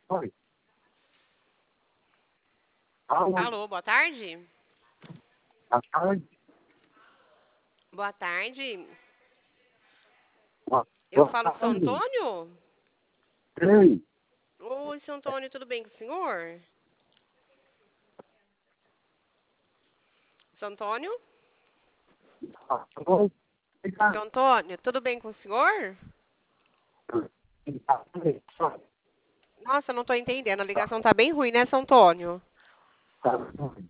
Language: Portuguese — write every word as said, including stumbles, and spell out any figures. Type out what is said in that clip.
Oi. Alô, Alô, boa tarde. boa tarde. Boa tarde. Boa Eu boa falo com o seu tarde. Antônio? Ei, Oi, seu Antônio, tudo bem com o senhor? Seu Antônio? alô, Seu obrigado. Antônio, tudo bem com o senhor? Nossa, eu não tô entendendo. A ligação tá bem ruim, né, seu Antônio? Tá, tá,